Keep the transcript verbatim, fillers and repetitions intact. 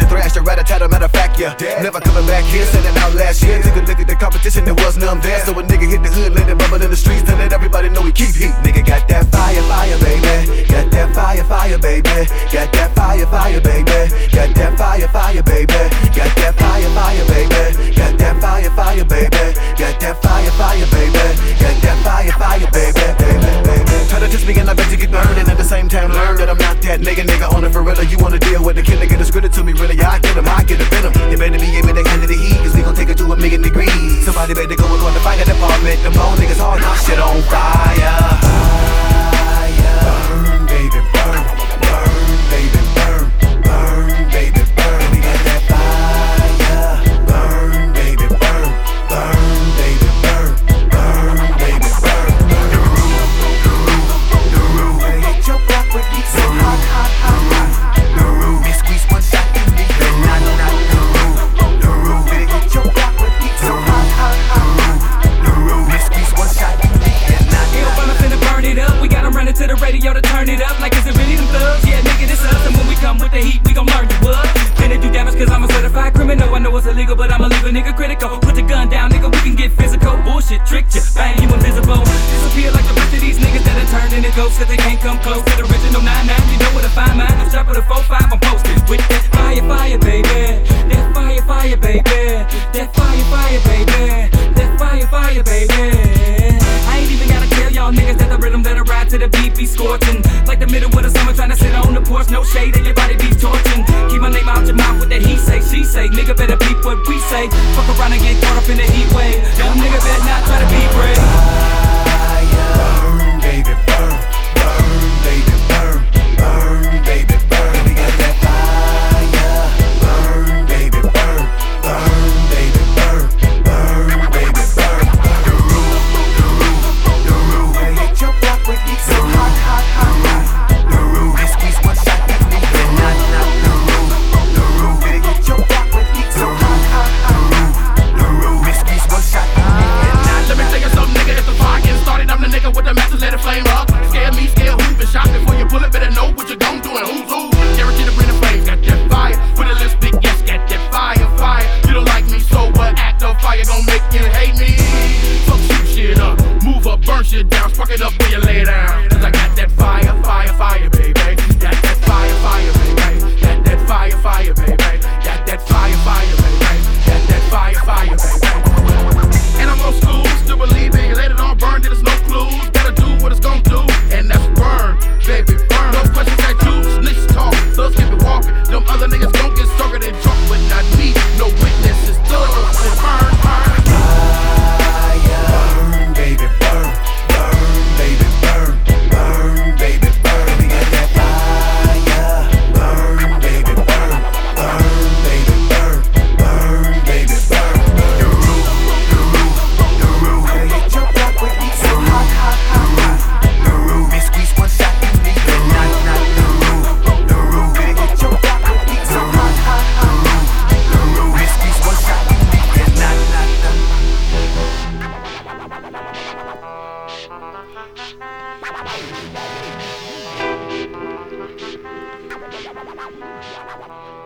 thrashed, a rat-a-tat, a matter of fact, yeah. Never coming back here, selling out last year. Took a look at the competition, there was none there. So a nigga hit the hood, let it bubble in the streets, to let everybody know we keep heat. Nigga got that fire, fire, baby. Got that fire, fire, baby. Got that fire, fire, baby. Got that fire, fire, baby. Got that fire, fire, baby. Got that fire, fire, baby. Got that fire, fire, baby. Got that fire, fire, baby, baby, baby. Try to test me and I bet you get burned, and at the same time learn that I'm not that nigga, nigga on the gorilla. You wanna deal with the killer, get a script to me, really? I get him, I get a venom. You better be able to handle the heat, cause we gon' take it to a million degrees. Somebody better go and go in the fire department. Them old niggas all knock shit on fire. Burn, baby, burn. Burn, baby, burn. Burn, baby, burn. We got that fire. Burn, baby, burn. Burn, baby, burn. Burn, baby, burn. The roof, the roof, the roof. Better hit your block with heat so hot, hot, hot, hot. The roof, me squeeze one shot, you need that knock, knock. The roof, the roof. Better hit your block with heat so hot, hot, hot. The roof, me squeeze one shot, you need that knock, knock. It'll run up and burn it up. We gotta run it to the radio to turn it up. Like is it really them thugs? Yeah, nigga, this us. And when we come with the heat, we gon' learn you what. Finna do damage cause I'm a certified criminal. I know it's illegal, but I'ma leave a nigga critical. Put your gun down, nigga, we can get physical. Bullshit, tricked you, bang, you invisible. Disappear like the rest of these niggas that are turned into ghosts, cause they can't come close to the original nine nine. You know where to find mine. I'm sharper than four five. I'm posted with that fire, fire, baby. That fire, fire, baby. That fire, fire, baby. That fire, fire, baby. I ain't even gotta tell y'all niggas that the rhythm that I ride to the beat be scorching. Like the middle of the summer trying to sit on the porch. No shade and your body be torching. Keep my name out your mouth with that he say, she say. Nigga better beat what we say. Fuck around and get caught up in the heat wave. Young nigga better not try to be brave. Burn, baby, burn. Burn, baby, burn. Burn, baby, burn. We got that fire. Burn, baby, burn. Burn, baby, burn. Burn, baby, burn. The roof, the roof, the roof. Better hit your block with heat so hot, hot, hot, hot. The roof, they squeeze one shot, you need that knock, knock. The roof, the roof. Better hit your block with heat so hot, hot, hot. The roof, they squeeze one shot, you need that knock. Let me tell you something, nigga, if the fire getting started, I'm the nigga with the matches, let it flame up. Scare me, scare who, been shot before you pull it, better know what you gon' do and who's who. Guarantee to bring the flames, got that fire. With a lipstick, yes, got that fire, fire. You don't like me, so what? Act of fire gon' make you hate me. Fuck shoot shit up, move up, burn shit down, spark it up when you lay down. Cause I got that fire, fire, fire, baby. Got that fire, fire, baby. Got that fire, fire, baby. Got that fire, fire, baby. Got that fire, fire, baby. And I'm old school, still believing. Let it all burn, there's no clues. Gotta do what it's gon' do, and that's burn, baby, burn. No questions I do, snitch talk, thugs keep it walking. Them other niggas don't get stronger than drunk, but not me. No witnesses, thugs and burn, burn. Burn, baby, burn. Burn, baby, burn. Burn, baby, burn. We got that fire. Burn, baby, burn. Burn, baby, burn. Burn, baby, burn. The roof, the roof, the roof. Better hit your block with heat so hot, hot, hot, hot. The roof, they squeeze one shot, you need that knock, knock. The roof, the roof. Better hit your block with heat so hot, hot, hot. The roof, they squeeze one shot, you need that knock, knock, knock.